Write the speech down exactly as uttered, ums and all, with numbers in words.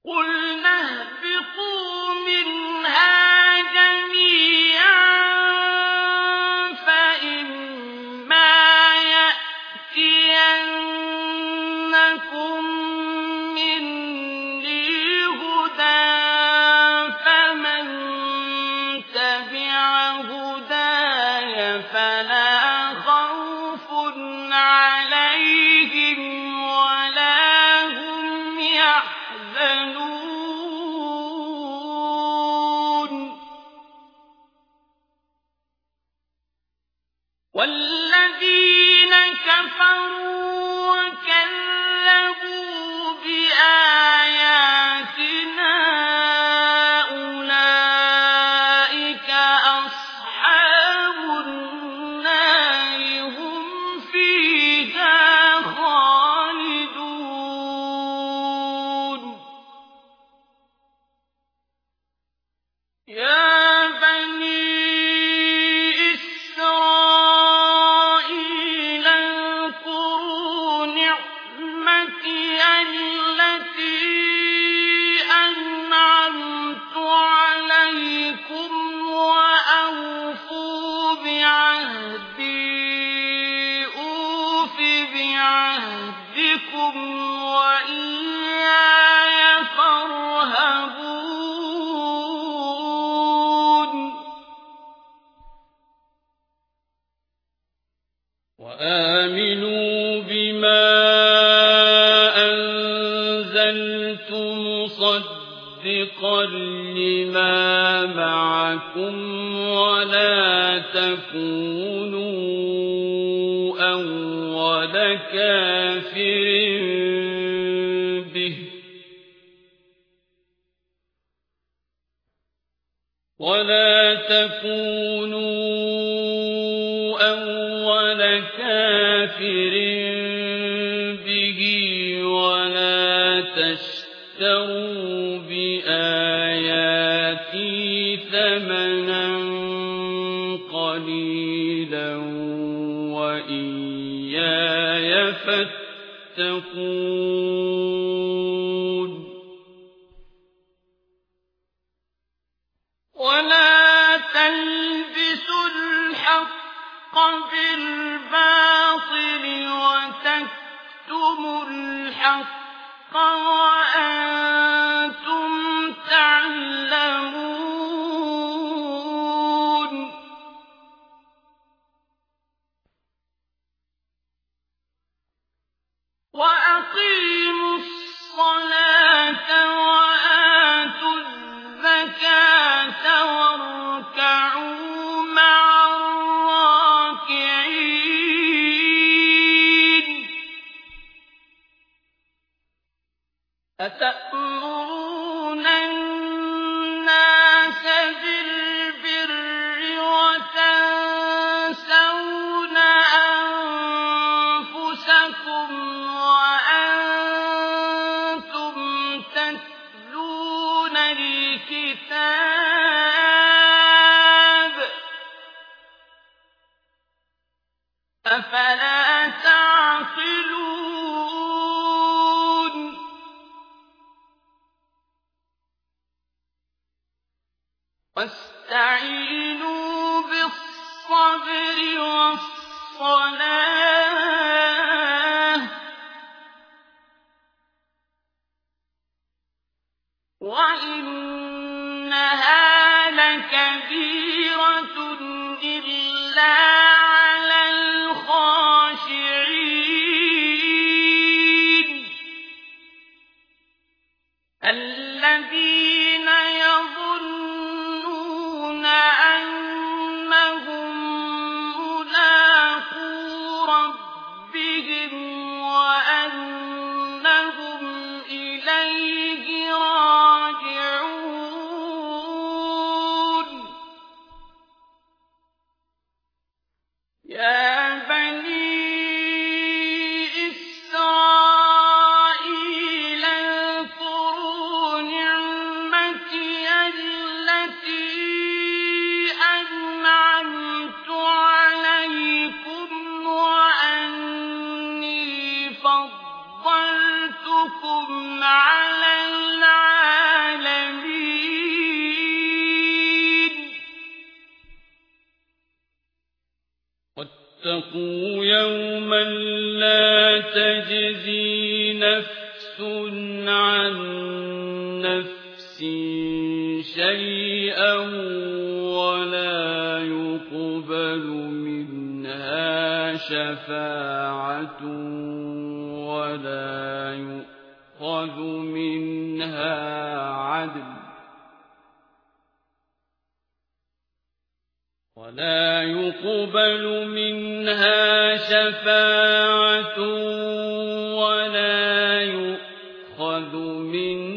قُلْنَا اهْبِطُوا مِنْهَا جَمِيعًا فَإِمَّا يَأْتِيَنَّكُم مِّنِّي هُدًى فَمَن تَبِعَ هُدَايَ فَلَا خَوْفٌ عَلَيْهِمْ وَلَا هُمْ يَحْزَنُونَ وَالَّذِينَ كَفَرُوا وَكَذَّبُوا بِآيَاتِنَا أُولَئِكَ أَصْحَابُ النَّارِ هُمْ فِيهَا خَالِدُونَ يَا بَنِي إِسْرَائِيلَ اذْكُرُوا نِعْمَتِيَ الَّتِي أَنْعَمْتُ عَلَيْكُمْ وَأَوْفُوا بِعَهْدِي أُوفِ بِعَهْدِكُمْ وَإِيَّايَ فَارْهَبُونِ وَآمِنُوا بِمَا أَنزَلْتُ مُصَدِّقًا لِّمَا مَعَكُمْ وَلَا تَكُونُوا أَوَّلَ كَافِرٍ بِهِ وَلَا تَكُونُوا أَوَّلَ كَافِرٍ بِهِ وَلَا تَشْتَرُوا بِآيَاتِي ثَمَنًا قَلِيلًا وَإِيَّايَ فَاتَّقُونِ وَلَا تَلْبِسُوا الْحَقَّ بِالْبَاطِلِ وَتَكْتُمُوا الْحَقَّ وَأَنتُمْ تَعْلَمُونَ وَأَقِيمُوا الصَّلَاةَ وَآتُوا الزَّكَاةَ وَارْكَعُوا مَعَ الرَّاكِعِينَ أَتَأْمُرُونَ النَّاسَ بِالْبِرِّ وَتَنسَوْنَ أَنفُسَكُمْ وَأَنتُمْ تَتْلُونَ الْكِتَابَ أَفَلَا تَعْقِلُونَ وَاسْتَعِينُوا بِالصَّبْرِ وَالصَّلَاةِ وَإِنَّهَا لَكَبِيرَةٌ إِلَّا عَلَى الْخَاشِعِينَ الَّذِينَ يَظُنُّونَ أَنَّهُم مُّلَاقُو رَبِّهِمْ وَأَنَّهُمْ إِلَيْهِ رَاجِعُونَ يَا بَنِي إِسْرَائِيلَ اذْكُرُوا نِعْمَتِيَ واتقوا يوما لا تجزي نفس عن نفس شيئا ولا يقبل منها شفاعة ولا يؤخذ منها عدل ولا يقبل منها شفاعة ولا يؤخذ منها